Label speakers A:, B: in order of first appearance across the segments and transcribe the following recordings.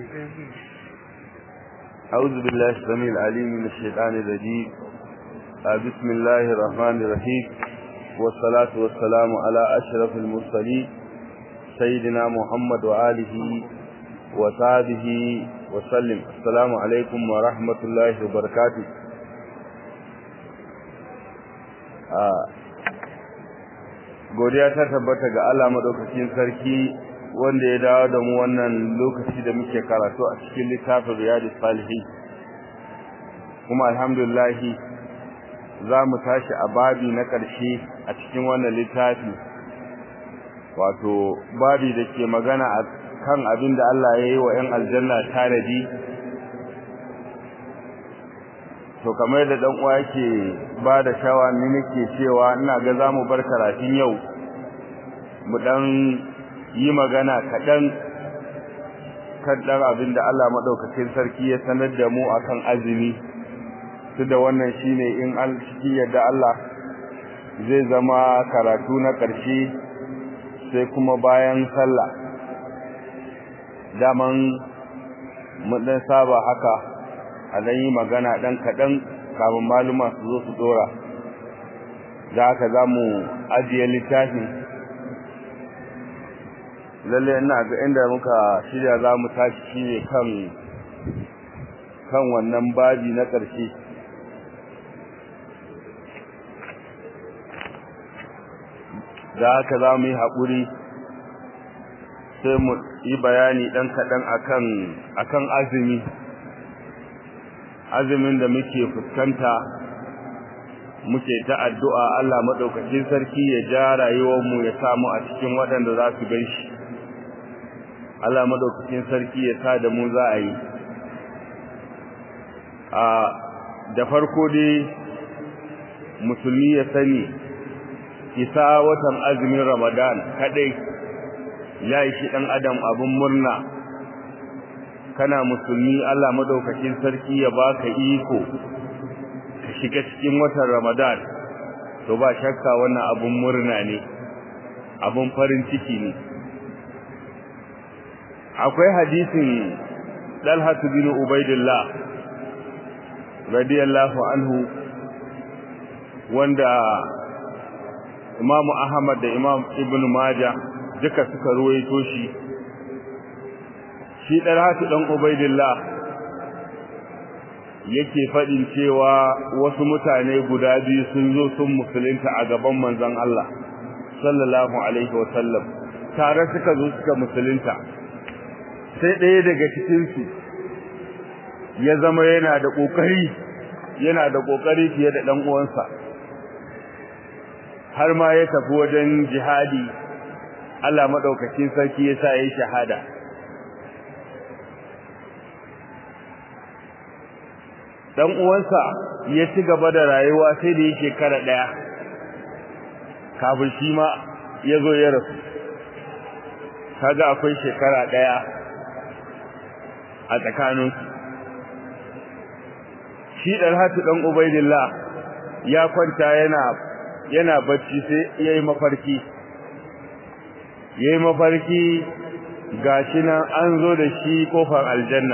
A: أعوذ بالله السميع العليم من الشيطان الرجيم. بسم الله الرحمن الرحيم، والصلاة والسلام على أشرف المرسلين سيدنا محمد وآله وصحبه وسلم. السلام عليكم ورحمة الله وبركاته. godiya ta tabbata ga Allah madaukakin sarki wanda ya dawo da mu wannan lokaci da muke karatu a cikin littafin Riyadus Salihin. Kuma alhamdulillah za mu tashi a babi na ƙarshe a cikin wannan littafi, wato babi da ke magana kan abin da Allah ya yi wa 'yan aljanna tanadi. To kamar da dan uwa yake ba da shawara, ni nake cewa ina ga zamu bar karatun yau mu dan yi magana kadan abinda Allah madaukakin sarki ya sanar da mu akan azumi. Tunda wannan shine in ciki yadda Allah zai zama karatu na ƙarshe, sai kuma bayan sallah. Daman mun dan saba haka a dan yi magana dan kadan kafin maluma su zo su dora. Da haka zamu ajiye littafin. Lalle ina ga inda muka shirya zamu tashi shine kan wannan babi na ƙarshe. Da haka zamu yi hakuri sai mu yi bayani dan kadan akan azumin da muke fuskanta. Muke ta addu'a Allah madaukakin sarki ya ja rayuwar mu, ya samu a cikin waɗanda za su ganshi. Allah madaukakin sarki ya sa da mu za a yi. Da farko dai musulmi ya sani isa watan azumin Ramadan kadai ya yi shi dan adam abun murna. Kana musulmi, Allah madaukakin sarki ya baka iko ka shiga cikin watan Ramadan, to ba shakka wannan abun murna ne, abun farin ciki ne. Akwai hadisin Talha bin Ubaidillah radiyallahu anhu wanda Imam Ahmad da Imam Ibn Majah duka suka ruwaito shi. Shi Talhatu dan Ubaidillah yake fadin cewa wasu mutane guda biyu sun zo sun musulunta a gaban manzon Allah sallallahu alaihi wasallam. Tare suka zo suka musulunta. Sai ɗaya daga cikin su ya zama yana da kokari fiye da dan uwansa, har ma ya tafi wajen jihadi. Allah madaukakin sarki ya sa yayi shahada. Dan uwansa ya ci gaba da rayuwa sai da shekara daya kafin shi ma ya zo ya rasu. Kaga akwai shekara daya a tsakanin shi. Talhatu dan Ubaidillah ya kwanta yana bacci sai yayi mafarki gashi nan an zo da shi kofar aljanna.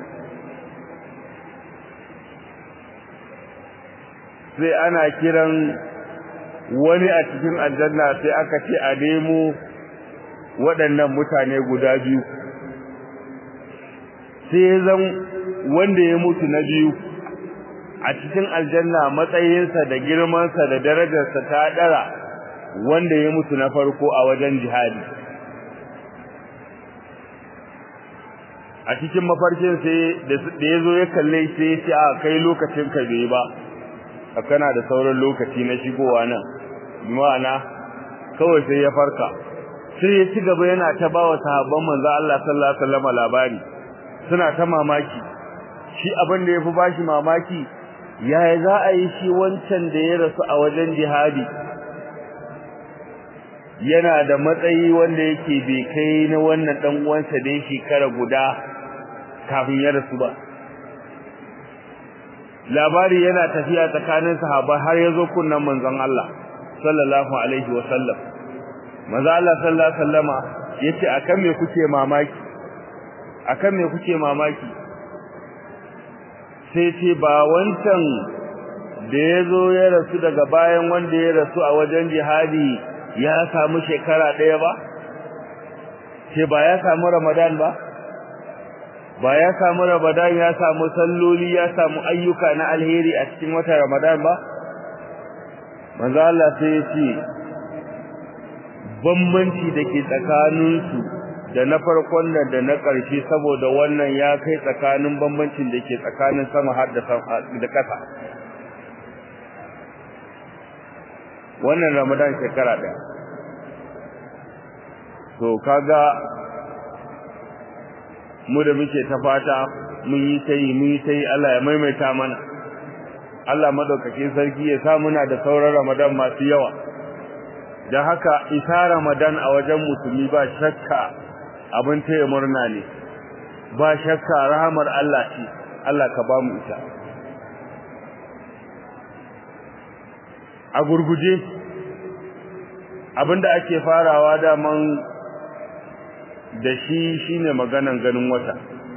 A: Sai ana kiran wani a cikin aljanna, sai aka ce a nemo waɗannan mutane guda biyu. Sai zan wanda ya mutu na biyu a cikin aljanna, matsayinsa da girmansa da darajarsa ta dara wanda ya mutu na farko a wajen jihadi. A cikin mafarkin sai da yazo ya kalle sai ya ce a kai lokacin ka bai ba, kana da sauran lokaci na shigowa nan. Ma'ana kawai sai ya farka, sai ya ci gaba yana ta bawa sahabban manzo Allah sallallahu alaihi wasallam labari. Suna ta mamaki. Shi abin da yafi bashi mamaki, yaya za a yi shi wancan da ya rasu a wajen jihadi yana da matsayi wanda yake bai kai na wannan dan uwansa da yake shekara guda kafin ya rasu ba. Labari yana tafiya tsakanin sahaba har yazo kunnan manzon Allah sallallahu alaihi wasallam. Manzo Allah sallallahu alaihi wasallama yace akan me kuke mamaki? akan me kuke mamaki sai ce ba wancan da yazo ya rasu daga bayan wanda ya rasu a wajen jihadi ya samu shekara daya ba ce ba ya samu Ramadan ba ya samu Ramadan ya samu salloli ya samu ayyuka na alheri a cikin watan Ramadan ba manzo Allah sai ya ce bambanci dake tsakaninsu da na farkon da na ƙarshe saboda wannan ya kai tsakanin bambancin dake tsakanin sama har da ƙasa wannan Ramadan shekara ɗaya to kaga mu da muke ta fata mun yi tayi Allah ya maimaita mana Allah madaukakin sarki ya sa muna da sauran Ramadan masu yawa dan haka isa Ramadan a wajen musulmi ba shakka abin taya murna ne ba shakka rahamar Allah ce Allah ka ba mu ita a gurguje abinda ake farawa da man da shi shine maganan ganin wata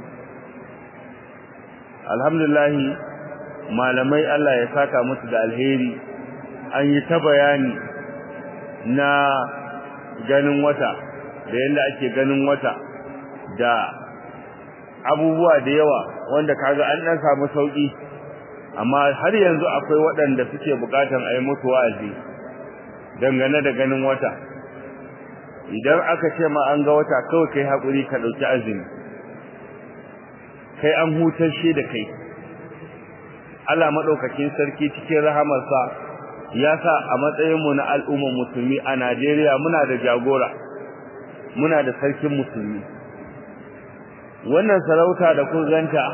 A: alhamdulillah malamai Allah ya saka musu da alheri an yi ta bayani na ganin wata da yanda ake ganin wata da abubuwa da yawa wanda kaga an dan samu sauki amma har yanzu akwai waɗanda suke bukatan a yi musu wa'azi dangane da ganin wata idan aka ce ma an ga wata kawai kai hakuri ka dauki azumi kai an hutar shi da kai Allah madaukakin sarki cikin rahamarsa ya sa a matsayin mu na al'umma musulmi a Najeriya muna da jagora muna da sarkin musulmi wannan sarauta da kun ganta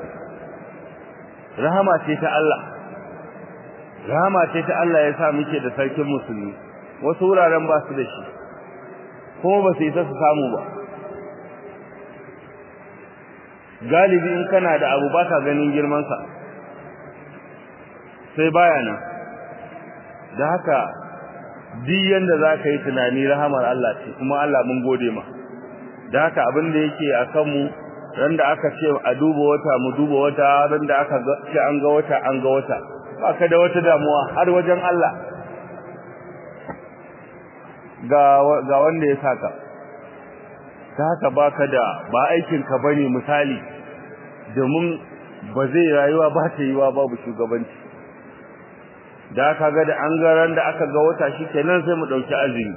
A: rahama ce ta Allah ya sa muke da sarkin musulmi wasu wuraren ba su da shi kuma ba su isa su samu ba galibi in kana da abu baka ganin girman sa sai baya nan da haka duk yanda zaka yi tunani rahamar Allah ce kuma Allah mun gode ma da haka abin da yake akan mu ran da aka ce a duba wata mu duba wata ran da aka ce an ga wata baka da wata damuwa har wajen Allah ga wanda ya saka ta haka baka da ba aikin ka bane misali domin ba zai rayuwa ba ta yiwa babu shugabanci da aka ga da an garan da aka ga wata shikenan sai mu dauki azumi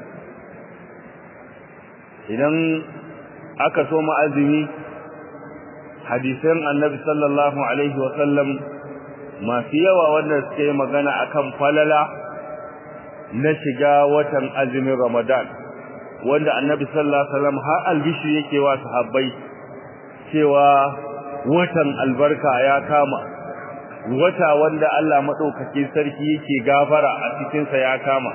A: idan aka so mu azumi hadisan annabi sallallahu alaihi wa sallam masu yawa wanda suke magana akan falala na shiga watan azumin Ramadan wanda annabi sallallahu alaihi wasallam har albishi yake wa sahabbai cewa watan albarka ya kama wata wanda Allah madaukake sarki yake gafara a cikin sa ya kama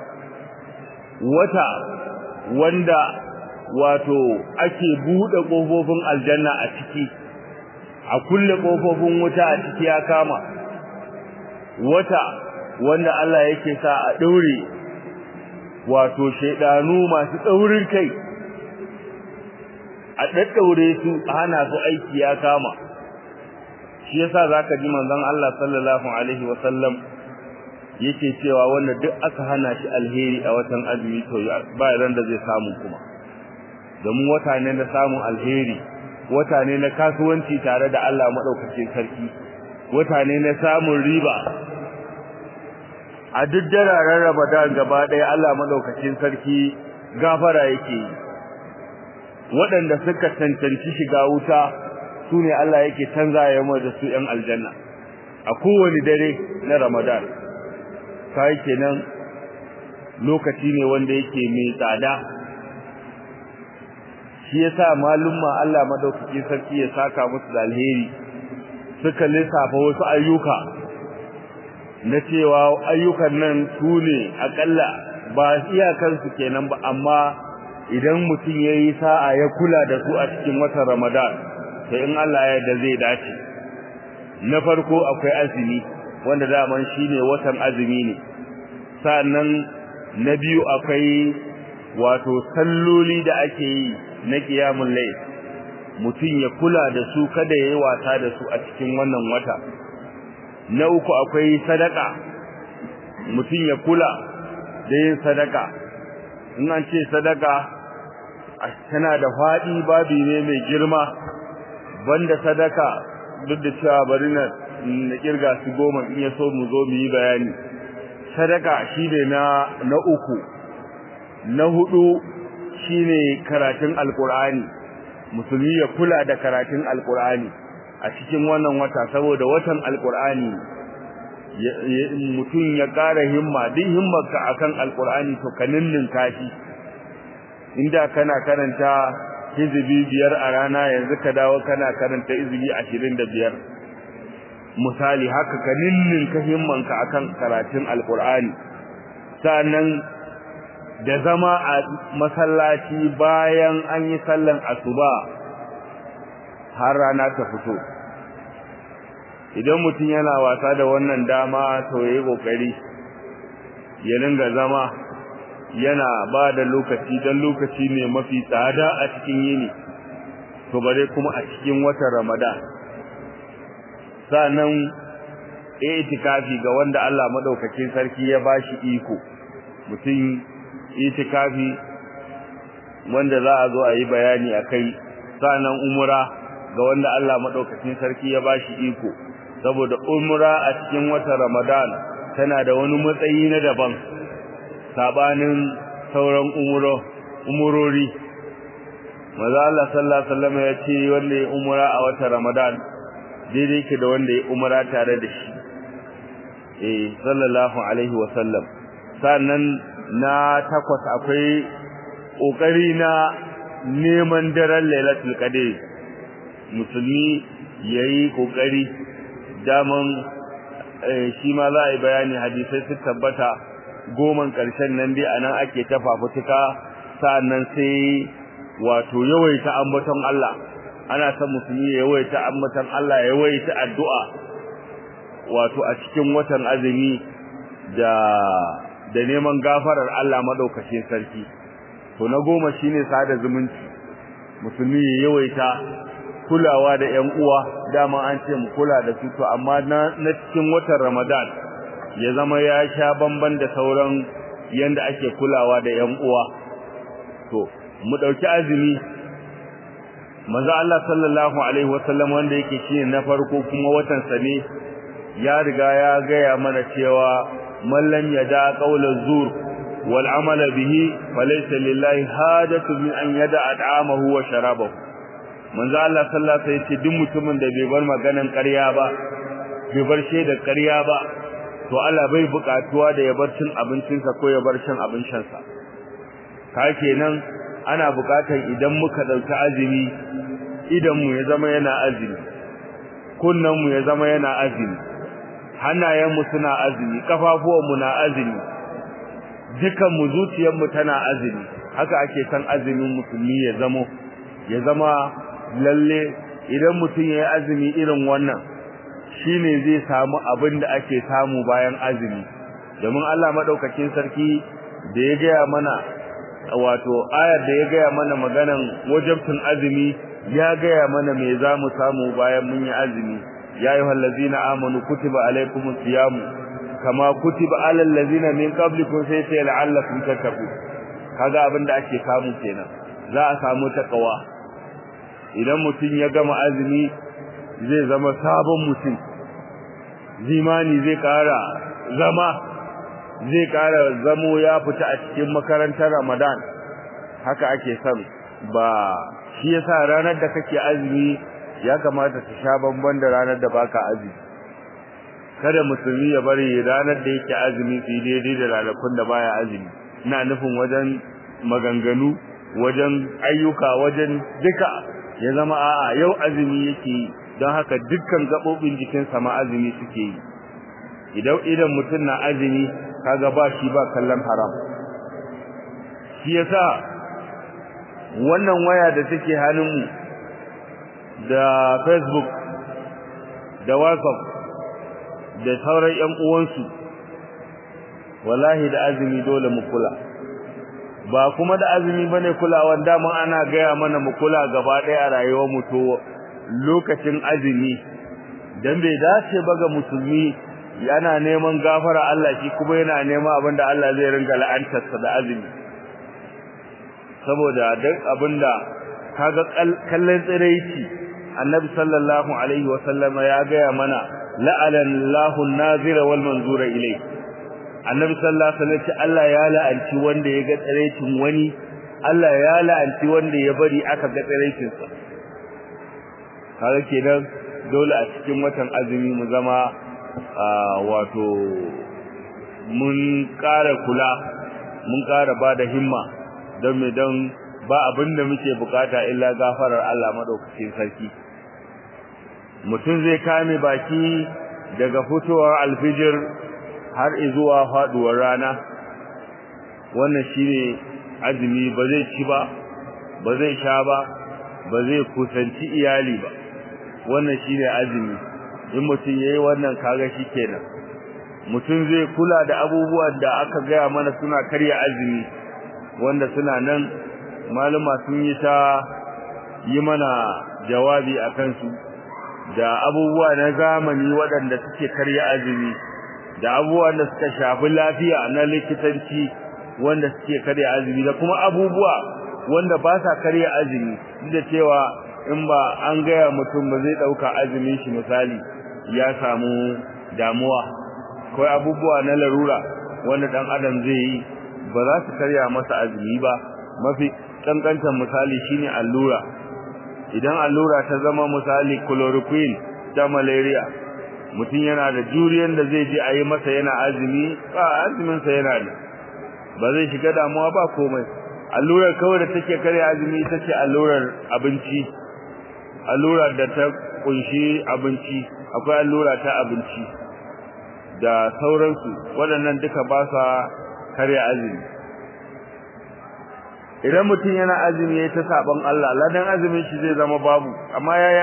A: wata wanda wato ake bude kofofin aljanna a ciki a kulle kofofin wuta a ciki ya kama wata wanda Allah yake sa a daure wato shedanu masu tsaurin kai a daddaure su hana su aiki ya kama shi yasa zaka ji manzon Allah sallallahu alaihi wasallam yake cewa wanda duk aka hana shi alheri a watan azumi to ba ran da zai samu kuma domin wata ne na samun alheri wata ne na kasuwanci tare da Allah madaukakin sarki wata ne na samun riba a duk dararen Ramadan gaba ɗaya Allah madaukakin sarki gafara yake waɗanda suka cancanci shiga wuta sune Allah yake canza ya mu da su ɗan aljanna a kowane dare na Ramadan kai kenan lokaci ne wanda yake mai tsada shi yasa malumma Allah madaukakin sarki ya saka musu da alheri suka lissafa wasu ayyuka na cewa ayyukan nan su ne akalla ba iyakansu kenan ba amma idan mutum yayi sa'a ya kula da su a cikin watan Ramadan sai in Allah ya yarda zai dace na farko akwai azumi wanda daman shine watan azumi ne sannan na biyu akwai wato salloli da ake yi na qiyamul layl mutum ya kula da su kada yayi wasa da su a cikin wannan wata. Na uku akwai sadaka, mutum ya kula da yin sadaka. In an ce sadaka tana da faɗi, babi ne mai girma. Banda sadaka, duk da cewa bari na kirga su 10 in ya so mu zo mu yi bayani. Sadaka shine na uku. Na hudu shine karatun alqur'ani, musulmi ya kula da karatun alqur'ani a cikin wannan wata, saboda watan alqur'ani mutum ya ƙara himma, duk himmarka akan alqur'ani to ka ninninka shi. Inda kana karanta hizbi 5 a rana, yanzu ka dawo kana karanta hizbi 25 misali. Haka ka ninninka himmanka akan karatun alqur'ani. Sannan da zama a masallaci bayan an yi sallan asuba har rana ta fito. Idan mutum yana wasa da wannan dama to yayi kokari ya dinga zama yana ba da lokaci, dan lokaci ne mafi tsada a cikin yini, to bare kuma a cikin watan Ramadan. Sannan itikafi ga wanda Allah madaukakin sarki ya bashi iko, mutum itikafi wanda za a zo a yi bayani akai. Sannan umra ga wanda Allah madaukakin sarki ya bashi iko, saboda umra a cikin watan Ramadan tana da wani matsayi na daban sabanin sauran umurori. Manzo Allah sallallahu alaihi wasallam ya ce wanda ya umra a watan Ramadan daidai ke da wanda ya umra tare da shi, sallallahu alaihi wasallam. Sannan na 8 akwai kokari na neman daren Lailatul Qadr, musulmi yayi kokari. Daman shi ma za a yi bayani, hadisai su tabbata 10 ƙarshen nan dai anan ake tafafutuka. Sannan sai wato yawaita ambaton Allah, ana son musulmi ya yawaita ambaton Allah, ya yawaita addu'a wato a cikin watan azumi da neman gafarar Allah madaukakin sarki. To na 10 shine sada zumunci, musulmi ya yawaita kulawa da ƴan uwa. Dama an ce mu kula da su, to amma na cikin watan Ramadan ya zama ya sha bamban da sauran yanda ake kulawa da ƴan uwa. To mu dauki azumi, manzo Allah sallallahu alaihi wasallam wanda yake shine na farko kuma watan sa ne, ya riga ya gaya mana cewa man lam yada qawla zur wal amala bihi falaysa lillahi hajatu min an yada at'amahu wa sharabahu. Manzo Allah sallallahu alaihi wasallam duk mutumin da bai bar maganan ƙarya ba, bai bar shaidar ƙarya ba, to Allah bai buƙatuwa da ya bar cin abincinsa ko ya bar shan abin shansa. Ka kenan ana buƙatar idan muka dauki azumi, idan mu ya zama yana azumi, kunnan mu ya zama yana azumi, hannayen mu suna azumi, kafafuwan mu na azumi, dukan mu zuciyar mu tana azumi. Haka ake san azumin musulmi ya zama lalle. Idan mutum yayi azumi irin wannan, shine zai samu abin da ake samu bayan azumi. Domin Allah madaukakin sarki da ya gaya mana, wato ayar da ya gaya mana maganan wajibin azumi, ya gaya mana me zamu samu bayan mun yi azumi. Ya ayyuhallazina amanu kutiba alaykumus siyamu kama kutiba alal ladzina min qablikum sai la'allakum tattaqun. Kaga abin da ake samu kenan, za a samu takawa. Idan mutum ya gama azumi zai zama sabon mutum, zimani zai ƙara zamo ya fita a cikin makarantar Ramadan. Haka ake son. Ba shi yasa ranar da kake azumi ya kamata ta sha bamban da ranar da baka azumi. Kada musulmi ya bari ranar da yake azumi su daidai da ranakun da baya azumi. Ina nufin wajen maganganu, wajen ayyuka, wajen duka ya zama a'a yau azumi yake yi, don haka dukkan gabobin jikinsa ma azumi suke yi. Idan mutum na azumi kaga ba shi ba kallon haram. Shi yasa wannan waya da take hannunmu da Facebook da WhatsApp da sauran ƴan uwansu, wallahi da azumi dole mu kula. ba kuma da azumi bane kulawan dama ana gaya mana mu kula gaba ɗaya a rayuwar mu to lokacin azumi dan bai dace ba ga musulmi yana neman gafara Allah shi kuma yana neman abinda Allah zai ringa la'antarsa da azumi saboda duk abinda kaga kallon tsiraici annabi sallallahu alaihi wa sallama ya gaya mana la'alallahu an-nazira wal manzura ilayhi annabi sallallahu alaihi wasallam Allah ya la'anci wanda ya ga tsiraicin wani Allah ya la'anci wanda ya bari aka ga tsiraicin sa kaga kenan dole a cikin watan azumi mu zama wato mun ƙara kula mun ƙara bada himma don me don ba abinda muke bukata illa gafarar Allah madaukakin sarki mutum zai kame baki daga fitowar alfijir har zuwa faduwar rana wannan shine azumi ba zai ci ba ba zai sha ba ba zai kusanci iyali ba wannan shine azumi in mutum yayi wannan kaga shikenan mutum zai kula da abubuwan da aka gaya mana suna karya azumi wanda suna nan maluma sun yi ta yi mana jawabi akan su da abubuwa na zamani waɗanda suke karya azumi da abubuwan da suka shafi lafiya na likitanci wanda suke karya azumi da kuma abubuwa wanda ba sa karya azumi da cewa in ba an gaya mutum ba zai dauka azumin shi misali ya samu damuwa ko abubuwa na larura wanda dan adam zai yi ba za su karya masa azumi ba mafi kankantan misali shine allura idan allura ta zama misali chloroquine ta malaria mutum yana da juriyan da zai ji ayi masa yana azumi ba azumin sa yana da ba zai shiga damuwa ba komai allurar kawai da take kare azumi ita ce allurar abinci allurar da ta kunshi abinci akwai allura ta abinci da sauransu waɗannan duka ba sa kare azumi idan mutum yana azumi ya ta saban Allah ladan azumin shi zai zama babu amma yayi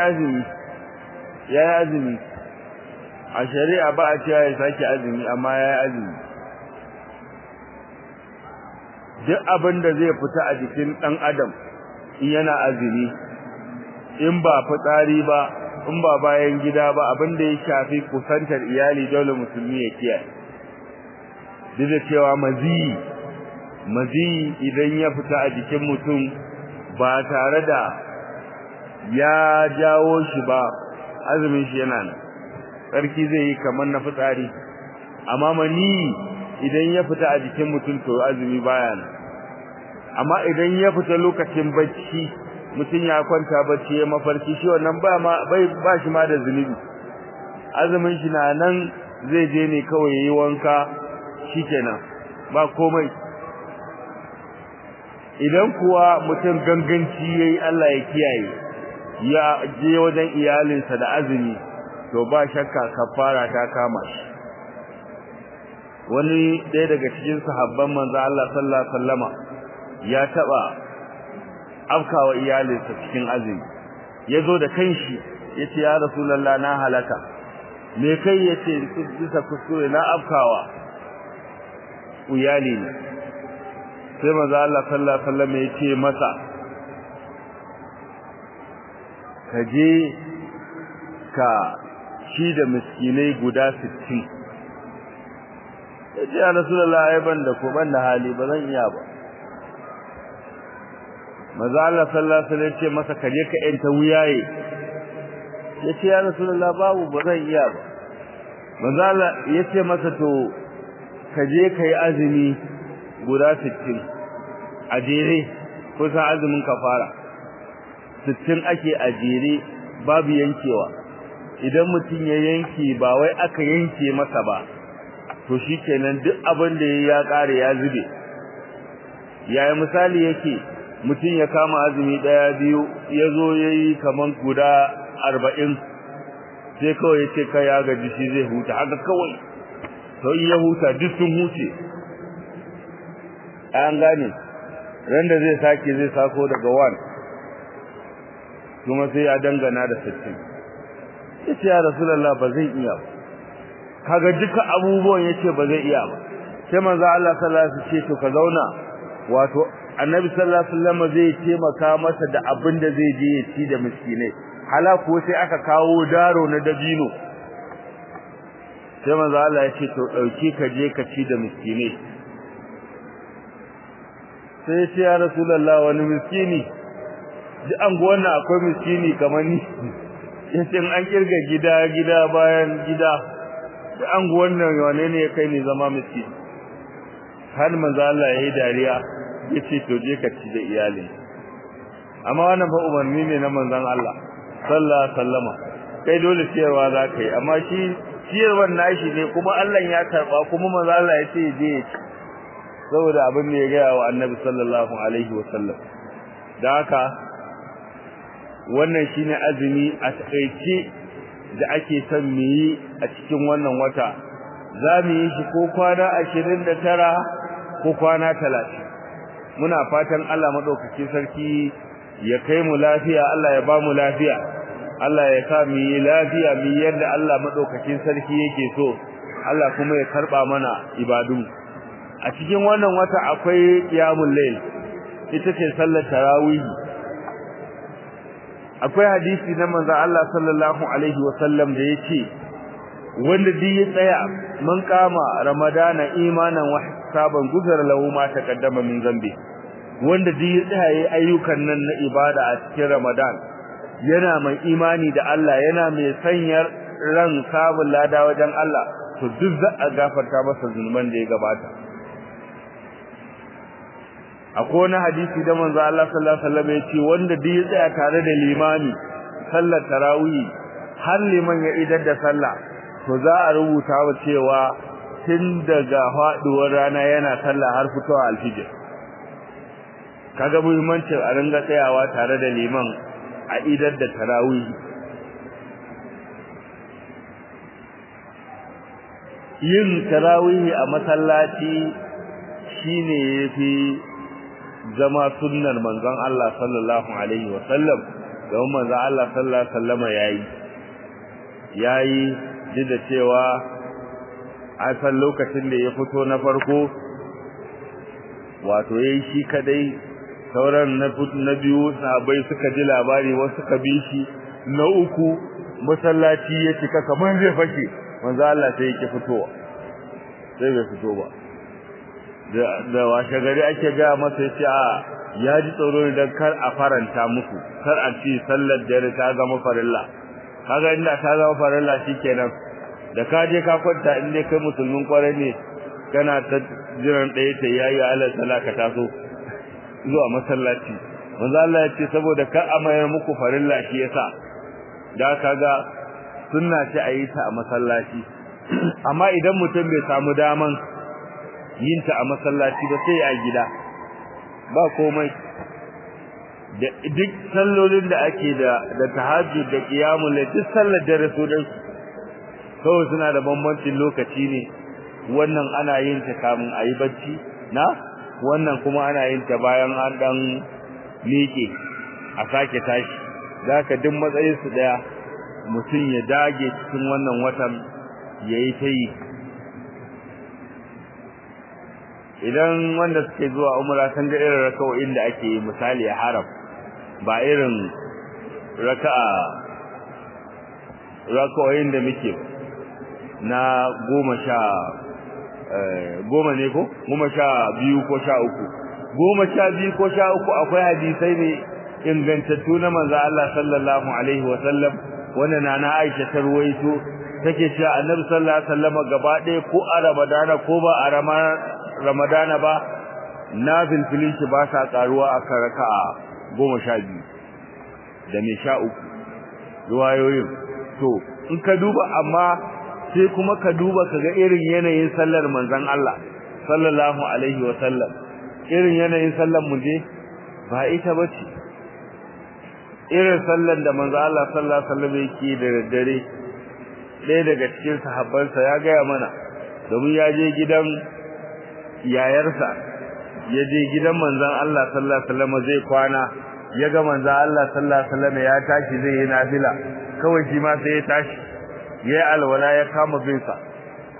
A: azumi a shari'a ba a cewa ya sake azumi amma yayi azumi duk abin da zai fita a jikin dan adam in yana azumi in ba fitsari ba in ba bayan gida ba abin da ya shafi kusantar iyali dole musulmi ya kiyaye duk da cewa mazi idan ya fita a jikin mutum ba tare da ya jawo shi ba azumin shi yana nan sarki zai yi kamar na fitsari amma mani idan ya fita a jikin mutum to azumi baya nan amma idan ya fita lokacin bacci mutum ya kwanta bacci ya mafarki shi wannan ba shi ma da zunubi azumin shi na nan zai je ne kawai yayi wanka shikenan ba komai idan kuwa mutum ganganci yayi Allah ya kiyaye ya je wajen iyalinsa da azumi to ba shakka kafara ta kama shi wani ɗaya daga cikin sahabban manzo Allah sallallahu alaihi wasallama ya taba afkawa iyalinsa cikin azumi yazo da kanshi yace ya rasulullah na halaka me kai yace bisa kuskure na afkawa iyalina sai manzo Allah sallallahu alaihi wasallam yace masa kaje ka shi da miskinai guda 60 yace ya rasulullah ai banda ko banda hali ba zan iya ba manzo Allah sallallahu alaihi wasallam yace masa kaje ka yanta wuyaye yace ya rasulullah babu ba zan iya ba manzo Allah yace masa to kaje kai azumi guda 60 a jere ko sa azumin kafara 60 ake a jere babu yankewa idan mutum ya yanke ba wai aka yanke masa ba to shikenan duk abin da ya kare ya zube yayi misali yake mutum ya kama azumi daya biyu yazo yayi kaman guda 40 sai kawai yace kai ya gaji shi zai huta haka kawai to in ya huta duk sun huce an gane randa zai sake zai sako daga 1 kuma sai ya dangana da 60 yace ya rasulullah ba zai iya ba kaga duka abubuwan yace ba zai iya ba sai manzo Allah sallallahu alaihi wasallam ce to ka zauna wato annabi sallallahu alaihi wasallam zai taimaka masa da abin da zai je ya ci da miskinai hala ko sai aka kawo daro na dabino sai manzo Allah ya ce to dauki ka je ka ci da miskinai sai ce ya rasulullah wani miskini duk an ga wannan akwai miskini kamar ni yace an kirga gida bayan gida duk an ga wannan wane ne kai ne zama miskini har manzo Allah ya yi dariya yace to je ka ci da iyali amma wannan fa umarni ne na manzon Allah sallallahu alaihi wasallama kai dole ciyarwa za ka yi amma shi ciyarwar nashi ne kuma Allah ya karba kuma manzo Allah ya ce je saboda abin da ya ga wa annabi sallallahu alaihi wasallam da haka wannan shine azumi a takeice da ake son mu yi a cikin wannan wata za mu yi shi ko kwana 29 ko kwana 30 muna fatan Allah madaukakin sarki ya kai mu lafiya Allah ya ba mu lafiya Allah ya sa mu yi lafiya mu yadda Allah madaukakin sarki yake so Allah kuma ya karba mana ibadu a cikin wannan wata akwai qiyamul layl ita ce sallar tarawih akwai hadisi na manzo Allah sallallahu alaihi wasallam da yace wanda duk ya tsaya man kama ramadana imanan wa hisaban guzar lahu ma taqaddama min zambi wanda duk ya tsaya yayi ayyukan nan na ibada a cikin ramadan yana mai imani da Allah yana mai sanyar ran sabon lada wajen Allah to duk za a gafarta masa zunuban da ya gabata akwai wani hadisi da manzo Allah sallallahu alaihi wasallam yace wanda duk ya tsaya tare da limami sallar tarawih har liman ya idar da sallah to za a rubuta wa cewa tun daga faduwar rana yana sallah har fitowa alfijir kaga muhimmancin a ringa tsayawa tare da liman a idar da tarawih yin tarawih a masallaci shine yafi zama sunnar manzon Allah sallallahu alaihi wasallam don manzon Allah sallallahu alaihi wasallama yayi duk da cewa a san lokacin da ya fito na farko wato yayi shi kadai sauran na biyu sahabbai suka ji labari wasu suka bi shi na uku masallaci ya cika kamar zai fashe manzo Allah sai yake fitowa sai bai fito ba da washe gari ake ga masa yace a ya ji tsoro dan kar a faranta muku kar a ci sallar dare ta zama farilla kaga inda ta zama farilla shikenan da ka je ka kwanta inda kai musulmin kwarai ne kana ta jiran ɗaya ta yayi Allah salaka taso zuwa masallaci manzo Allah ya ce saboda ka amayar muku farilla shi yasa da kaga sunna ce a yi ta a masallaci amma idan mutum bai samu daman yin ta a masallaci ba sai a gida ba komai da duk sallolin da ake da tahajjud da qiyamul layl duk sallar da rasulun kawai suna da bambancin lokaci ne wannan ana yin ta kamun ayi bacci na wannan kuma ana yin ta bayan an dan miƙe a sake tashi zaka duk matsayin su daya mutum ya dage cikin wannan watan yayi ta yi idan wanda suke zuwa umra san ga irin raka'o'in da ake yi misali a haram ba irin raka'o'in da muke na 10 ne ko 12 ko 13 ko 13 akwai hadisai ne ingantattu na manzo Allah sallallahu alaihi wa sallam wannan nana Aisha ta ruwaito take cewa Annabi sallallahu alaihi wasallam gaba ɗaya ko a Ramadana ko ba a Ramadana ba nafil filinki ba sa karuwa a raka'a 12 da me 13 ruwayoyin to in ka duba amma sai kuma ka duba kaga irin yanayin sallar manzon Allah sallallahu alaihi wasallam irin yanayin sallar mu je ba ita bace irin sallar da manzon Allah sallallahu alaihi wasallam yake da daddare ɗaya daga cikin sahabbansa ya gaya mana domin ya je gidan yayarsa ya je gidan manzon Allah sallallahu alaihi wasallam zai kwana ya ga manzon Allah sallallahu alaihi wasallam ya tashi zai yi nafila kawai shi ma sai ya tashi yayi alwala ya kama binsa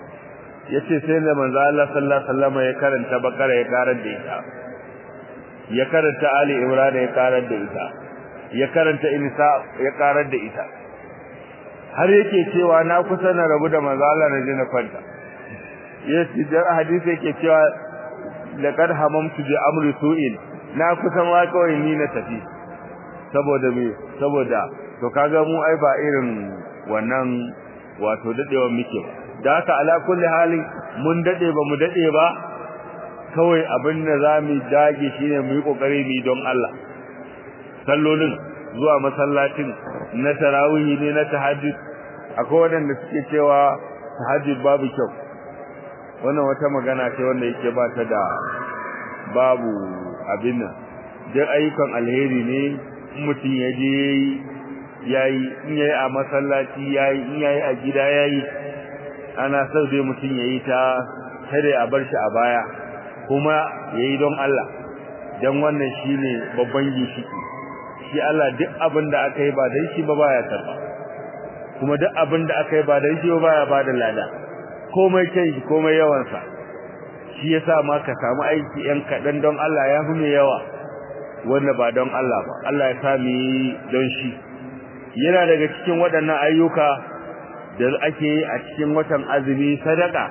A: yace sai da manzon Allah sallallahu alaihi wasallam ya karanta bakara ya karar da ita ya karanta Ali Imran ya karar da ita ya karanta Insa ya karar da ita har yake cewa na kusa na rabu da manzo Allah na je na kwanta yace da hadisi yake cewa laqad hamamtu bi amri su'in na kusa ma kawai ni na tafi saboda to kaga mu ai ba irin wannan wato dadewa muke ba da haka ala kulli hali mun dade ba mu dade ba kawai abin da zamu dage shine mu yi kokari mu don Allah sallolin zuwa masallacin na tarawih ne na tahajjud akwai wanda suke cewa tahajjud babu kyau wannan wata magana ce wanda yake ba ta da babu abin nan duk ayyukan alheri ne mutum ya je yayi in yayi a masallaci yayi in yayi a gida yayi ana so dai mutum yayi ta kare a bar shi a baya kuma yayi don Allah dan wannan shine babban gishiki shi Allah duk abin da aka yi ba dan shi ba baya karba kuma duk abin da aka yi ba dan shi ba baya bada lada komai kai komai yawan sa shi yasa ma ka samu aiki yan kadan don Allah ya fi mai yawa wanda ba don Allah ba Allah ya sami don shi yana daga cikin waɗannan ayyuka da ake yi a cikin watan azumi sadaka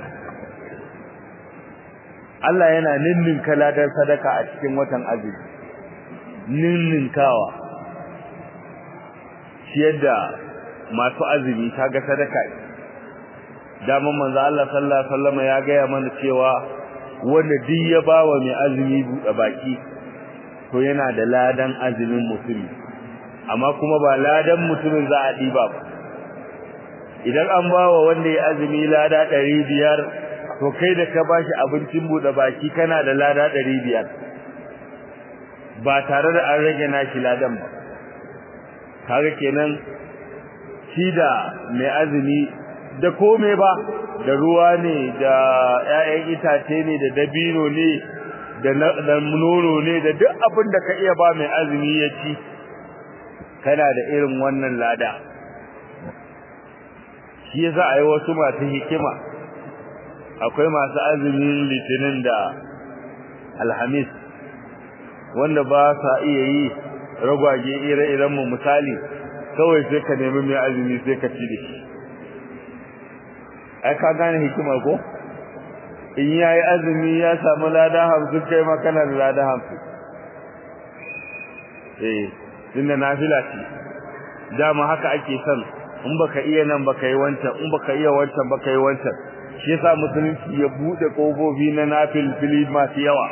A: Allah yana ninninka ladan sadaka a cikin watan azumi ninninkawa shi yadda masu azumi kaga sadaka daman manzo Allah sallallahu alaihi wasallam ya ga mana cewa wanda duk ya bawa mai azumi buɗe baki to yana da ladan azumin mutum amma kuma ba ladan mutumin za a diba ba idan an bawa wanda ya azumi lada 500 to kai da ka bashi abincin buɗe baki kana da lada 500 ba tare da an rage nashi ladan ba kaga kenan shi da mai azumi da kome ba da ruwa ne da ƴaƴan itace ne da dabino ne da nono ne da duk abin da ka iya ba mai azumi ya ci kana da irin wannan lada shi yasa ai wasu masu hikima akwai masu azumin litinin da alhamis wanda ba sa iya yi ragwaje ire-iren mu misali kawai sai ka nemi mai azumi sai ka ci da shi ai ka gane hikimar ko in yayi azumi ya samu lada 50 kai ma kana da lada 50 tunda nafila ce dama haka ake son in baka iya nan baka yi wancan in baka iya wancan baka yi wancan shi yasa musulunci ya bude kofofi na nafil fili masu yawa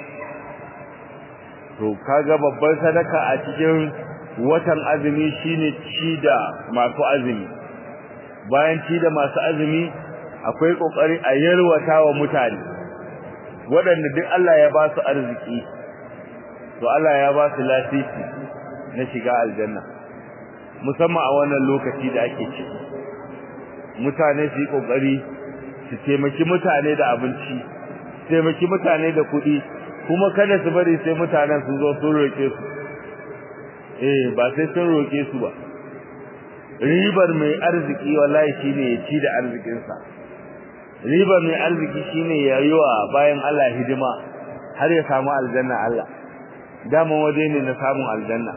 A: to kaga babban sadaka a cikin watan azumi shine ci da masu azumi bayan ci da masu azumi akwai kokari a yarwata wa mutane waɗanda duk Allah ya ba su arziki to Allah ya ba su lasisi na shiga aljanna musamman a wannan lokaci da ake ci mutane su yi kokari su taimaki mutane da abinci taimaki mutane da kuɗi kuma kada su bari sai mutanen su zo sun roke su ba sai sun roke su ba ribar mai arziki wallahi shine ya ci da arzikinsa ribar mai arziki shine ya yi wa bayan Allah hidima har ya samu aljanna Allah dama waje ne na samun aljanna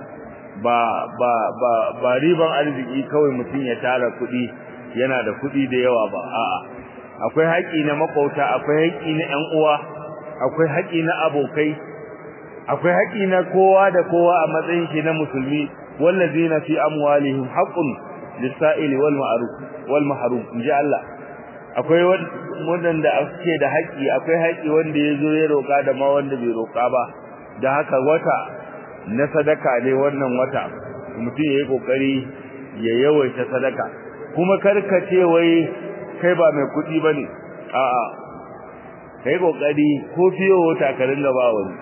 A: ba riban arziki kawai mutum ya tara kuɗi yana da kuɗi da yawa ba a'a akwai haƙi na makauta akwai haƙi na ƴan uwa akwai haƙi na abokai akwai haƙi na kowa da kowa a matsayin shi na musulmi wallazina fi amwalihim haqqun lis-sa'ili wal mahrum inji Allah akwai wanda suke da haƙi akwai haƙi wanda yazo ya roƙa da ma wanda bai roƙa ba da haka wata na sadaka ne wannan wata mutum yayi kokari ya yawaita sadaka kuma karkace wai kai ba mai kuɗi bane a'a kai kokari ko fiye wata ka ringa ba wani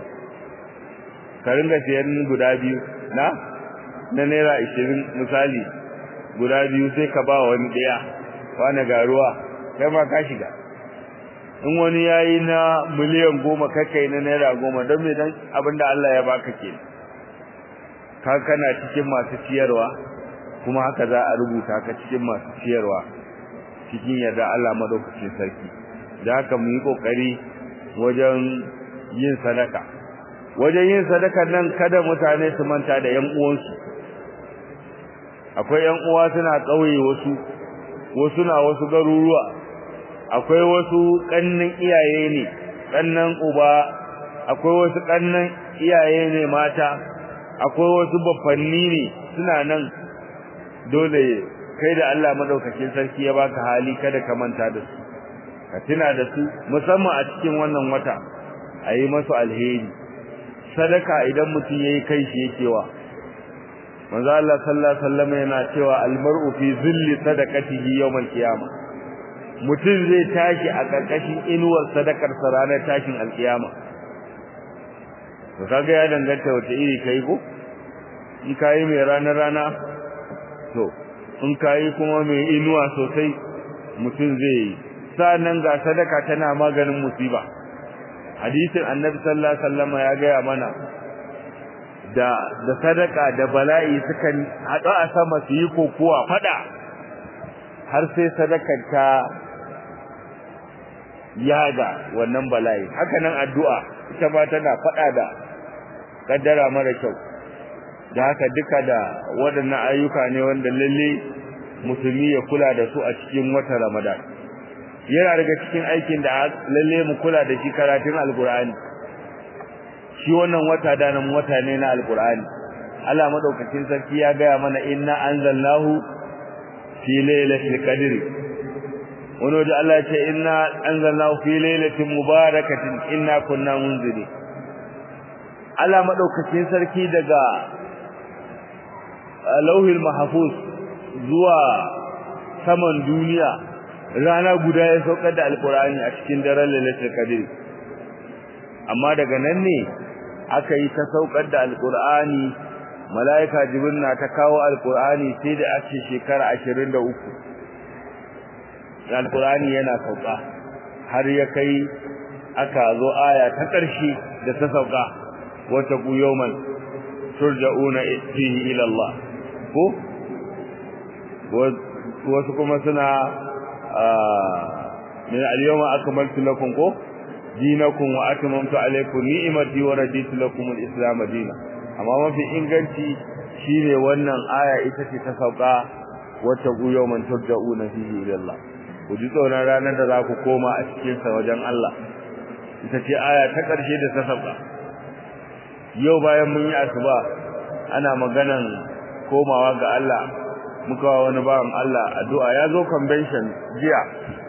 A: ka ringa siyan guda biyu na naira 20 misali guda biyu sai ka ba wani daya wani garuwa kai ma ka shiga in wani yayi na miliyan 10 kai na naira 10 don me dan abinda Allah ya baka ke ka kana cikin masu ciyarwa kuma haka za a rubuta ka cikin masu ciyarwa cikin yarda Allah madaukakin sarki da haka mu yi kokari wajen yin sadaka wajen yin sadaka nan kada mutane su manta da ƴan uwansu. Akwai ƴan uwa suna kauye wasu na wasu garuruwa, akwai wasu kannin iyaye ne, kannan uba, akwai wasu kannan iyaye ne mata, akwai wasu baffanni ne suna nan. Dole kai da Allah madaukakin sarki ya baka hali kada ka manta da su, ka tuna da su musamman a cikin wannan wata, ayi masu alheri. Sadaka idan mutum yayi kai shi yake wa manzo Allah sallallahu alaihi wasallam yana cewa almar'u fi zilli sadaqatihi yawmal qiyamah, mutum zai tashi a karkashin inuwar sadakar sa ranar tashin alkiyama. to kaga ya danganta wace iri kai ko in kai mai rana to in kai kuma mai inuwa sosai mutum zai sanan ga sadaka tana maganin musiba. hadisin annabi sallallahu alaihi wasallam ya ga mana da sadaka da bala'i sukan hadu a sama su yi kokuwa fada har sai sadakar ta yaga wannan bala'i. haka nan addu'a ita ma tana fada da kaddara mara kyau. da haka duka da waɗannan ayyuka ne wanda lalle musulmi ya kula da su a cikin watan Ramadan. yana daga cikin aikin da lalle mu kula da shi karatun alqur'ani. shi wannan wata da nan wata ne na alqur'ani. Allah madaukakin sarki ya ga mana inna anzalnahu fi lailatul qadr. wani da Allah ya ce inna anzalnahu fi lailatin mubarakatin inna kunna munzirin. Allah madaukakin sarki daga lauhil mahfuz zuwa saman duniya rana guda ya saukar da alqur'ani a cikin daren lailatul qadr. amma daga nan ne aka yi ta saukar da alqur'ani. malaika jibril na ta kawo alqur'ani sai da ake shekara 23 alqur'ani yana sauka har ya kai aka zo aya ta ƙarshe da ta sauka wata yawman turja'una fihi ila Allah ko wasu kuma suna min al-yawma akmaltu lakum ko dinakum wa atmamtu alaykum ni'mati wa raditu lakum al-islam dinan. amma mafi inganci shine wannan aya ita ce ta sauka wata yawman turja'una fihi ila Allah. ku ji tsoron ranar da za ku koma a cikin sa wajen Allah. ita ce aya ta ƙarshe da ta sauka. yau bayan mun yi asuba ana maganan komawa ga Allah, muka wani bawan Allah addu'a. ya zo convention jiya,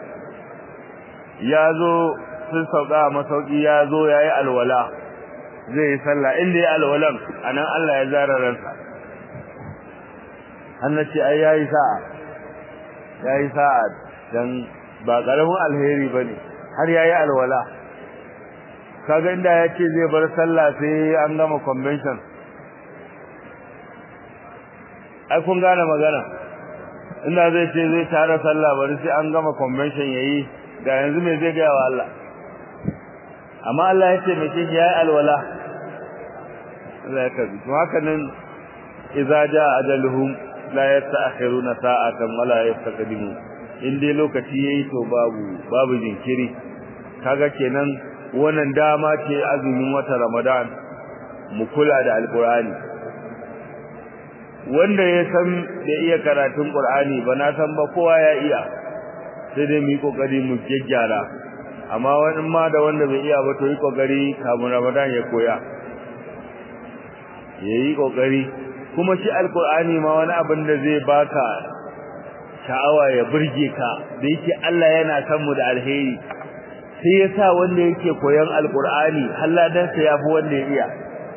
A: ya zo sun sauka masauki, ya zo yayi alwala zai yi sallah. inda yayi alwalan anan Allah ya zara ransa. annace ai yayi sa'a dan ba karamin alheri bane har yayi alwala. kaga inda yace zai bar sallah sai an gama convention, ai kun gane magana. inda zai ce zai tara sallah bari sai an gama convention yayi, da yanzu me zai ga wa Allah. amma Allah ya ce mace yayi alwala. Allah ya kabi to haka nan idza jaa ajaluhum la yasta'khiruna sa'atan wala yastaqdimun. in dai lokaci yayi to babu jinkiri. kaga kenan wannan dama ce azumin wata Ramadan mu kula da alqur'ani. wanda ya san da iya karatun Qur'ani ba na san ba kowa ya iya, sai dai mu yi kokari mu gyaggyara. amma wani ma da wanda bai iya ba to yi kokari kafin Ramadan ya koya, yayi kokari. kuma shi alqur'ani ma wani abin da zai baka sha'awa ya burge ka da yake Allah yana san mu da alheri, sai yasa wanda yake koyon alqur'ani halladan sa yafi wanda ya iya.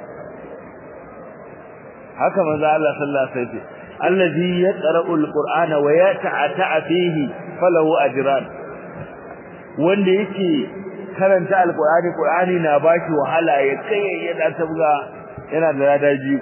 A: haka manzo Allah sallallahu alaihi wasallam allazi yaqra'u alqur'ana wa yata'ata fihi falahu ajran. wanda yake karanta alqur'ani, qur'ani na baki wahala ya kai yana tabga yana da ladaji.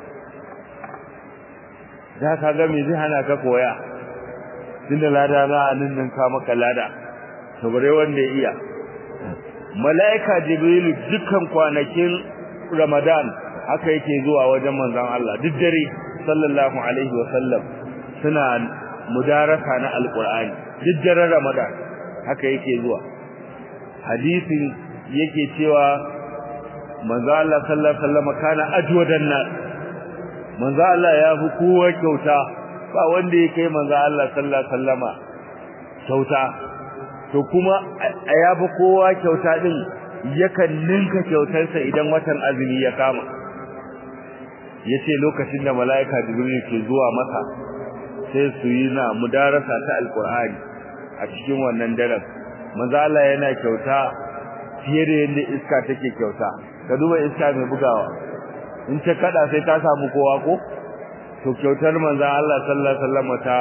A: da kaga me zai hana ka koya tunda lada za a nan ka maka lada to bare wanda ya iya. malaika jibril dukkan kwanakin Ramadan haka yake zuwa wajen manzon Allah duk dare sallallahu alaihi wasallam suna mudarasa na alqur'ani duk daren Ramadan haka yake zuwa. hadisin yake cewa manzo Allah sallallahu alaihi wasallam kana ajwadan nas manzo Allah ya fi kowa kyauta ba wanda ya kai manzo Allah sallallahu alaihi wasallama kyauta to kuma ya fi kowa kyauta din yakan ninka kyautarsa idan watan azumi ya kama yace lokacin da malaika jibril ke zuwa masa sai su yi na mudarasa ta alqur'ani a cikin wannan daren manzo Allah yana kyauta fiye da yadda iska take kyauta ka duba iska mai bugawa in ta kada sai ta samu kowa ko to kyautar manzo Allah sallallahu alaihi wasallam ta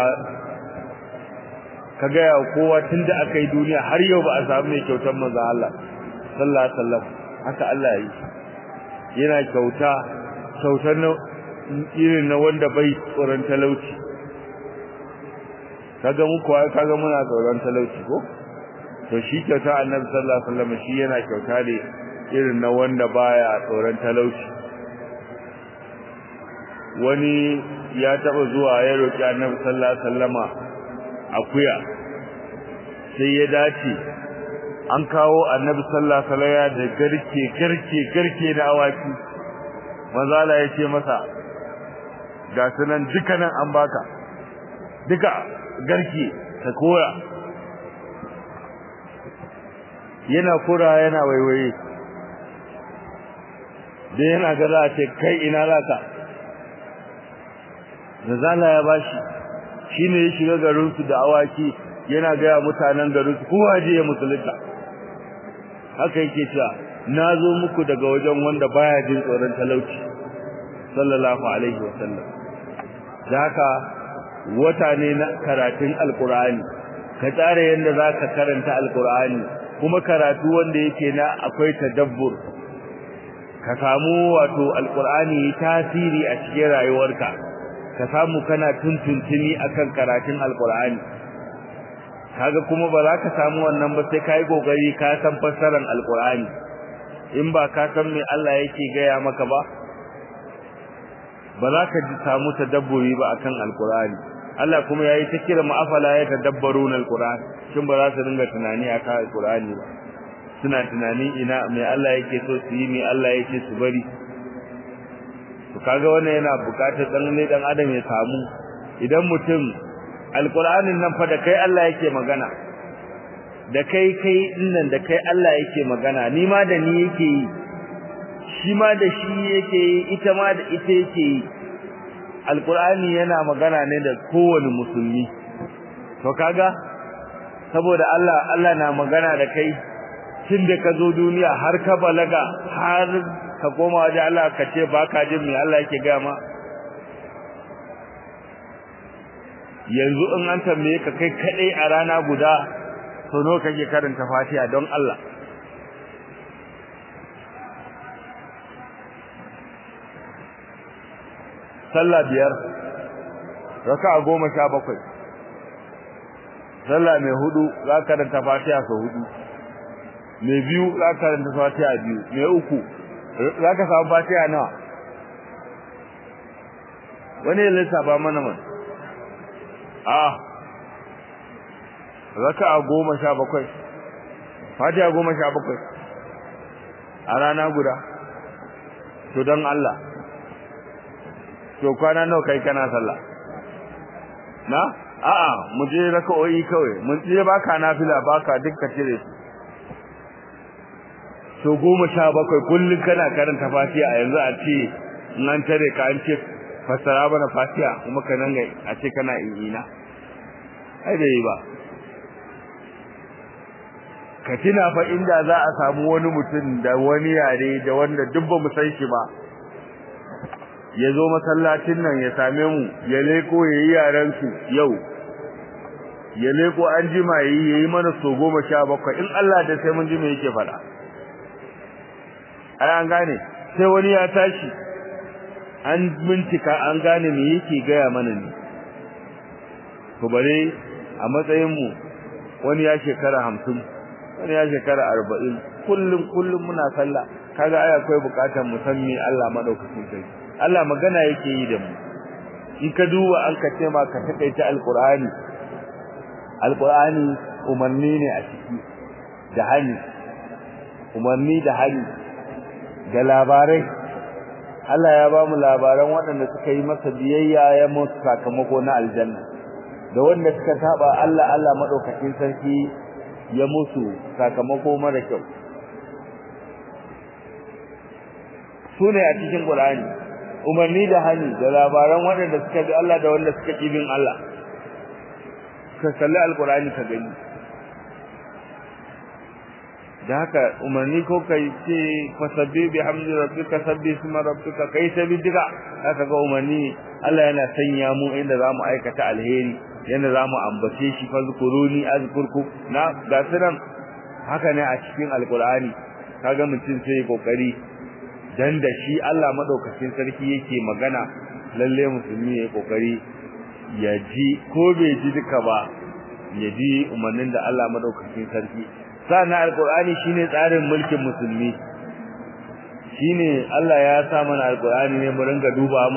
A: kaga ya kowa tunda aka yi duniya har yau ba a samu mai kyautar manzo Allah sallallahu alaihi wasallam haka Allah yi yana kyauta kyautar irin na wanda bai tsoron talauci kaga mu kuwa kaga muna tsoron talauci ko to shi kyauta annabi sallallahu alaihi wasallam shi yana kyauta ne irin na wanda baya tsoron talauci wani ya taba zuwa ya roki annabi sallallahu alaihi wasallama akuya sai ya dace an kawo annabi sallallahu alaihi wasallam da garke da awaki manzo Allah ya ce masa ga sunan dukkanin an baka duka garke ta koya yana kura yana waiwaye da yana ga za a ce kai ina laka zala ya bashi shine ya shiga garin su da awaki yana ga mutanen garin su kowa je ya musulunta haka yake cewa nazo muku daga wajen wanda baya jin tsoron talauci sallallahu alaihi wasallam haka wata ne na karatun alqur'ani ka tsara yanda zaka karanta alqur'ani kuma karatu wanda yake na akwai tadabbur ka samu wato alqur'ani tasiri a cikin rayuwarka ka samu kana tuntuntuni akan karatun alqur'ani kaga kuma ba za ka samu wannan ba sai kai kokari ka san fassarar alqur'ani in ba ka san me Allah yake gaya maka ba ba za ka ji samu tadabburi ba akan alqur'ani Allah kuma yayi ta kira mu'afala ya tadabbaruna alqur'an shin ba za su dinga tunani akan alqur'ani ba suna tunani ina me Allah yake so su yi me Allah yake su bari to kaga wannan yana bukatar dan adam ya samu idan mutum alqur'anin nan fa da kai Allah yake magana da kai dinnan da kai Allah yake magana ni ma da ni yake yi shi ma da shi yake yi ita ma da ita yake yi alqur'ani yana magana ne da kowane musulmi to kaga saboda Allah na magana da kai tun da ka zo duniya har ka balaga har ka koma waje Allah ka ce baka jin me Allah yake ga ma yanzu in an tambaye ka kai kadai a rana guda to no kake karanta Fatiha don Allah sallah biyar raka'a 17 sallah mai hudu za ka karanta Fatiha sau hudu mai biyu za ka karanta Fatiha biyu mai uku za ka samu Fatiha nawa wani ya lissafa mana man raka'a 17 Fatiha 17 a rana guda to don Allah to kwana nawa kai kana sallah na mu je raka'o'i kawai mun je baka nafila baka dukkan cire to 17 kullun kana karanta Fatiha a yanzu a ce nan tare ka an ce fassara bana Fatiha kuma kanan ga a ce kana ina ai dai ba ka tina fa inda za a samu wani mutum da wani yare da wanda dubba mu san shi ba ya zo masallacin nan ya same mu ya leko yayi yaran su yau ya leko an jima yayi mana so 17 in Allah da sai mun ji me yake fada ai an gane sai wani ya tashi an bincika an gane me yake gaya mana ne to bare a matsayin mu wani ya shekara 50 wani ya shekara 40 kullum muna sallah kaga ai akwai bukatar mu san me Allah madaukakin sarki Allah magana yake yi da mu in ka duba an ka ce ma ka takaita alqur'ani umarni ne a ciki da hani umarni da hani da labarai Allah ya ba mu labaran waɗanda suka yi masa biyayya ya musu sakamako na aljanna da wanda suka saba Allah madaukakin sarki ya musu sakamako mara kyau sune a cikin Qur'ani umarni da hani da labaran waɗanda suka bi Allah da wanda suka ki bin Allah ka kalli alqur'ani ka gani da haka umarni ko kai ce fasabbi bihamdi rabbika sabbi isma rabbika kai sabbi diga haka ga umarni Allah yana sanya mu inda zamu aikata alheri yanda zamu ambace shi fazkuruni azkurku na gasiran haka ne a cikin alqur'ani kaga mutum sai kokari dan da shi Allah madaukakin sarki yake magana lalle musulmi yayi kokari ya ji ko bai ji duka ba ya ji umarnin da Allah madaukakin sarki sana alqur'ani shine tsarin mulkin musulmi shine Allah ya sa mana alqur'ani ne mu ringa dubawa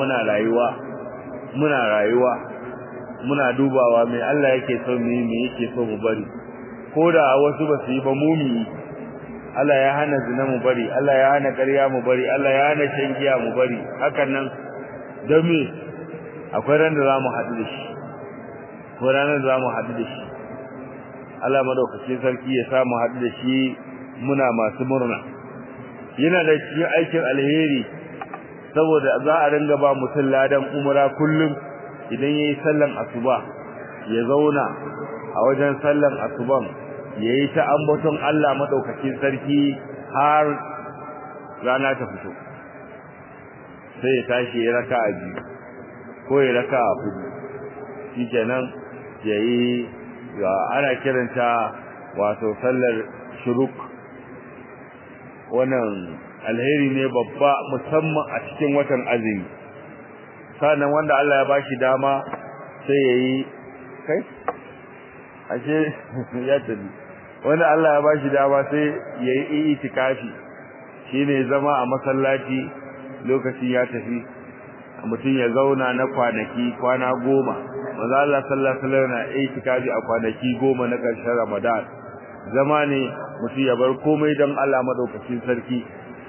A: muna dubawa me Allah yake so mu yi me yake so mu bari koda wasu ba su yi ba mumi Allah ya hana zina mu bari Allah ya hana ƙarya mu bari Allah ya hana shan giya mu bari hakan nan dan me akwai ran da zamu haɗu da shi ko ranar zamu haɗu da shi Allah madaukakin sarki ya samu haɗu da shi muna masu murna yana da cikin aikin alheri saboda za a ringa ba mutum ladan umra kullum idan yayi sallan asuba ya zauna a wajen sallan asuban yayi ta ambaton Allah madaukakin sarki har rana ta fito sai ya tashi ya raka'a biyu ko ya raka'a hudu shikenan yayi ana kiranta wato sallar shuruk wannan alheri ne babba musamman a cikin watan azumi sannan wanda Allah ya bashi dama sai yayi kai ashe ya tabi wanda Allah ya bashi dama sai yayi itikafi shine zama a masallaci lokaci ya tafi mutum ya zauna na kwana 10 manzo Allah sallallahu alaihi wasallam na itikafi a kwanaki 10 na ƙarshen Ramadan zama ne mutum ya bar komai don Allah madaukakin sarki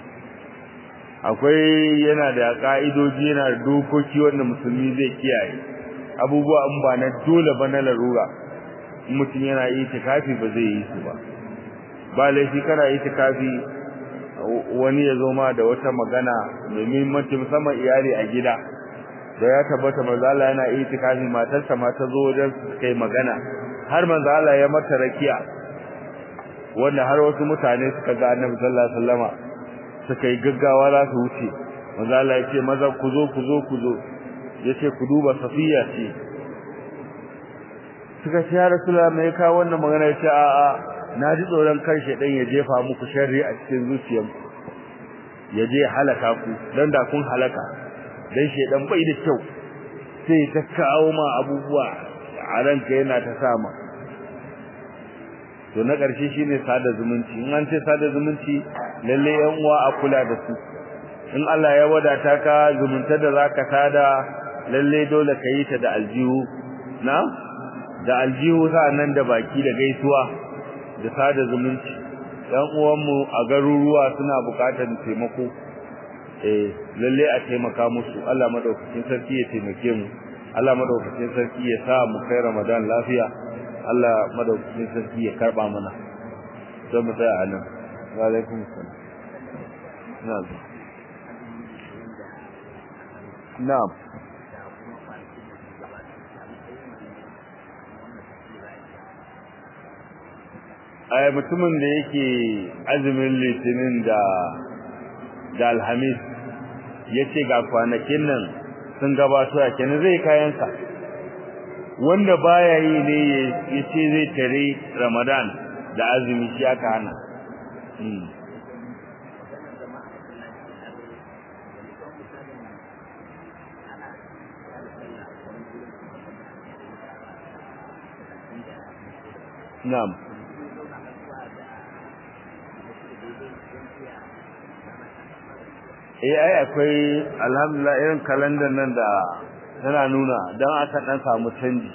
A: akwai yana da ka'idoji yana da dokoki wanda musulmi zai kiyaye abubuwa in ba na dole ba na larura mutum yana itikafi ba zai yi su ba laifi kana itikafi wani ya zo ma da wata magana mai muhimmanci musamman iyali a gida da ya tabbata manzo Allah yana itikafi matarsa ma ta zo wajen kai magana har manzo Allah ya mata rakiya wanda har wasu mutane suka ga Annabi sallallahu alaihi wasallama suka yi gaggawa za su wuce manzo Allah ya ce maza ku zo yace ku duba Safiya ce suka ce ya Rasulullah me ka wannan magana yace a na ji tsoron kar shedan ya jefa muku sharri a cikin zuciyarku ya je halaka ku dan da kun halaka dan shedan bai da kyau sai ta kawo ma abubuwa a ranka yana ta sama to na ƙarshe shine sada zumunci in an ce sada zumunci lalle yan uwa a kula da su in Allah ya wadata ka zumunta da zaka sada lalle dole ka yi ta da aljihu na da aljihu nan da baki da gaisuwa da sada zumunci yan uwanmu a garuruwa suna buƙatar taimako lalle a taimaka musu Allah madaukakin sarki ya taimake mu Allah madaukakin sarki ya sa mu kai Ramadan lafiya Allah madaukakin sarki ya karba mana don mu tsaya anan wa alaikum assalam na'am ai mutumin da yake azumin litinin da alhamis yace ga kwanakin nan sun gabato a kenan zai kayansa wanda baya yi ne yace zai tare Ramadan da azumi shi aka hana na'am ai akwai alhamdulillah irin kalandar nan da tana nuna dan aka dan samu canji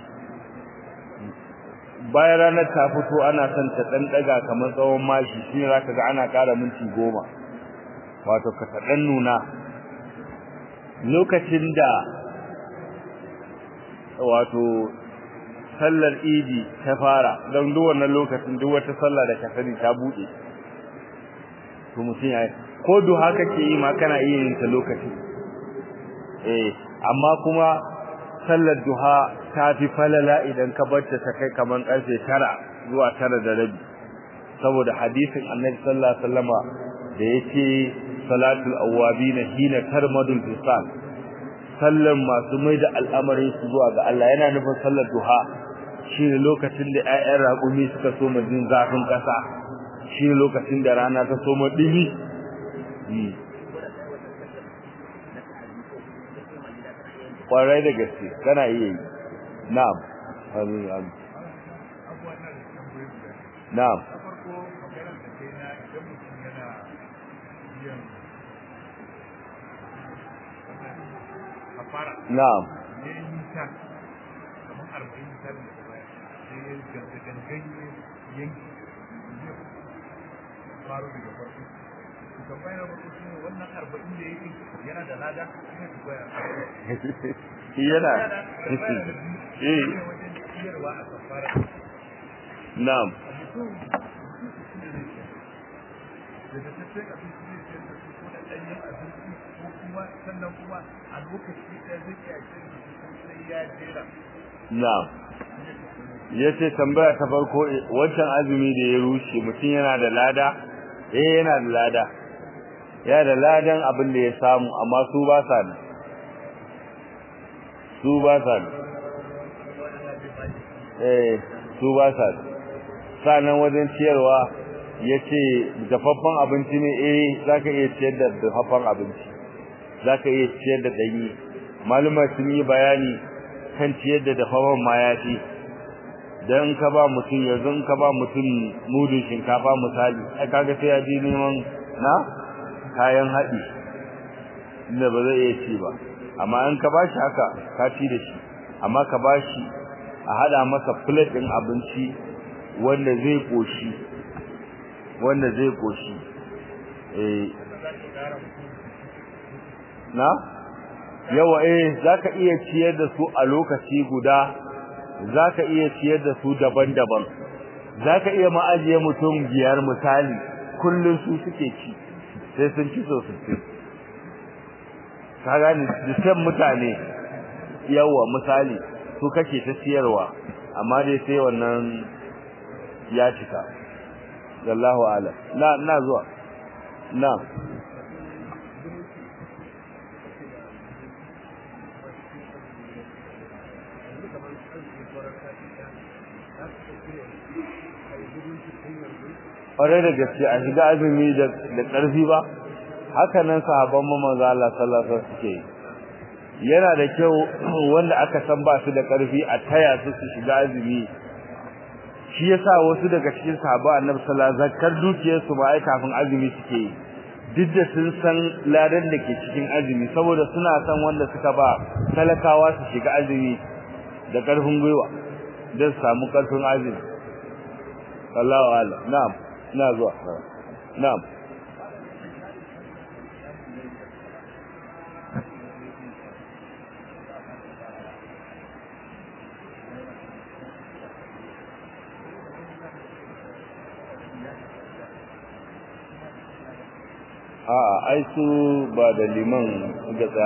A: bayan ranar ta fito ana son ta dan daga kamar tsawon mashi shine zaka ga ana ƙara minti 10 wato ka dan nuna lokacin da wato sallar idi ta fara don duk wannan lokacin duk wata sallah da ka sani ta bude to mutun yayi ko duha kake yi ma kana iya yin ta lokaci amma kuma sallar duha ta fi falala idan ka barta ta kai kaman karfe 9 zuwa 9 da rabi saboda hadisin Annabi sallallahu alaihi wasallama da yake salatul awabin hina tarmadul fisal sallan masu mai da al'amarin su zuwa ga Allah yana nufin sallar duha shine lokacin da ayyan raƙumi suka so jin zafin kasa shine lokacin da rana ta so dimi kwarai da gaske kana iya yi na'am amin na'am na'am
B: yana da lada
A: yana na'am na'am yace tambaya ta farko wancan azumi da ya rushe mutum yana da lada yana da lada ya da ladan abin da ya samu amma su ba sa ne su ba sa ne su ba sa sanan wajen ciyarwa yace dafaffen abinci ne zaka iya ciyar da dafaffen abinci zaka iya ciyar da danyi maluma sun yi bayani kan ciyar da dafaffen ma yafi dan ka ba mutum yanzu ka ba mutum mudun shinkafa misali ai kaga sai ya ji neman na kayan haɗi inda ba zai iya ci ba amma in ka bashi haka ka ci da shi amma ka bashi a hada masa plate din abinci wanda zai koshi na yawa zaka iya ciyar da su a lokaci guda zaka iya ciyar da su daban-daban zaka iya ma'ajiye mutum biyar misali kullun su suke ci sai sun ci sosai ka gani dukkan mutane yawa misali su kake ta ciyarwa amma dai sai wannan ya cika wallahu a'lam na zuwa na ƙwarai da gaske a shiga azumi da ƙarfi ba haka nan sahabban manzo Allah sallallahu alaihi wasallam suke yana da kyau wanda aka san ba su da ƙarfi a taya su shiga azumi shi yasa wasu daga cikin sahabba Annabi sallallahu alaihi wasallam zakar dukiyar su ba ai kafin azumi suke duk da sun san ladan da ke cikin azumi saboda suna san wanda suka ba talakawa su shiga azumi da ƙarfin gwiwa don su samu ƙarfin azumi wallahu a'lam na'am ina zuwa na'am ai su ba da liman ga